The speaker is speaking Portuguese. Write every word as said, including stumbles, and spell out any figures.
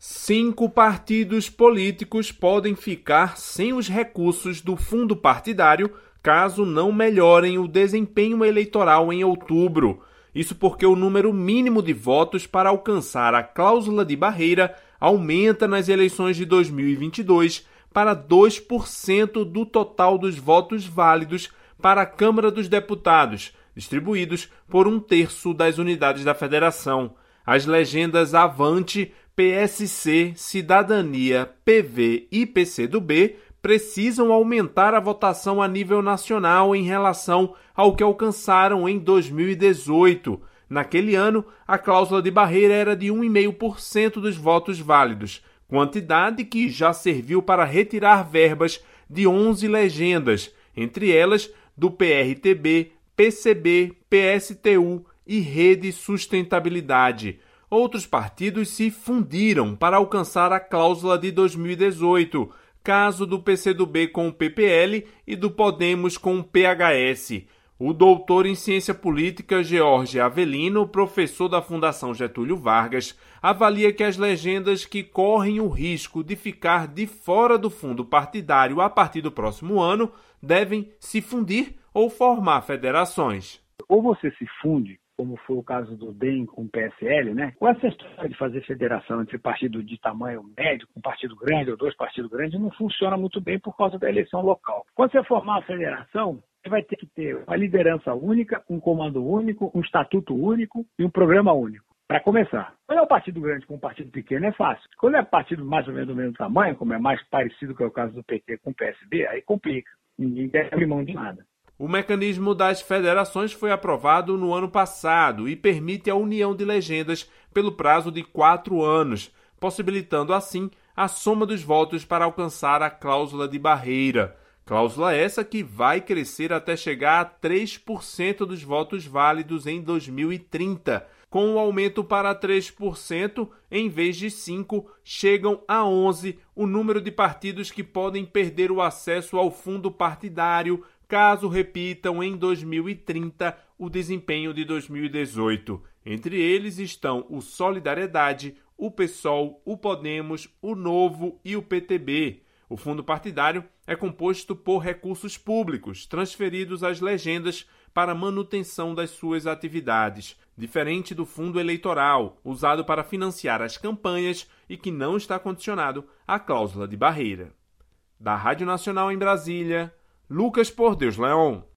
Cinco partidos políticos podem ficar sem os recursos do fundo partidário caso não melhorem o desempenho eleitoral em outubro. Isso porque o número mínimo de votos para alcançar a cláusula de barreira aumenta nas eleições de dois mil e vinte e dois para dois por cento do total dos votos válidos para a Câmara dos Deputados, distribuídos por um terço das unidades da federação. As legendas Avante, P S C, Cidadania, P V e P C do B precisam aumentar a votação a nível nacional em relação ao que alcançaram em dois mil e dezoito. Naquele ano, a cláusula de barreira era de um vírgula cinco por cento dos votos válidos, quantidade que já serviu para retirar verbas de onze legendas, entre elas do P R T B, P C B, P S T U e Rede Sustentabilidade. Outros partidos se fundiram para alcançar a cláusula de dois mil e dezoito, caso do P C do B com o P P L e do Podemos com o P H S. O doutor em ciência política George Avelino, professor da Fundação Getúlio Vargas, avalia que as legendas que correm o risco de ficar de fora do fundo partidário a partir do próximo ano devem se fundir ou formar federações. Ou você se funde, como foi o caso do D E M com o P S L, né? Com essa história de fazer federação entre partido de tamanho médio, com partido grande ou dois partidos grandes, não funciona muito bem por causa da eleição local. Quando você formar uma federação, você vai ter que ter uma liderança única, um comando único, um estatuto único e um programa único. Para começar, quando é um partido grande com um partido pequeno é fácil. Quando é partido mais ou menos do mesmo tamanho, como é mais parecido que é o caso do P T com o P S B, aí complica. Ninguém quer abrir mão de nada. O mecanismo das federações foi aprovado no ano passado e permite a união de legendas pelo prazo de quatro anos, possibilitando assim a soma dos votos para alcançar a cláusula de barreira. Cláusula essa que vai crescer até chegar a três por cento dos votos válidos em dois mil e trinta. Com o aumento para três por cento, em vez de cinco, chegam a onze o número de partidos que podem perder o acesso ao fundo partidário caso repitam em dois mil e trinta o desempenho de dois mil e dezoito. Entre eles estão o Solidariedade, o PSOL, o Podemos, o Novo e o P T B. O fundo partidário é composto por recursos públicos transferidos às legendas para manutenção das suas atividades, diferente do fundo eleitoral, usado para financiar as campanhas e que não está condicionado à cláusula de barreira. Da Rádio Nacional em Brasília, Lucas Por Deus Leon.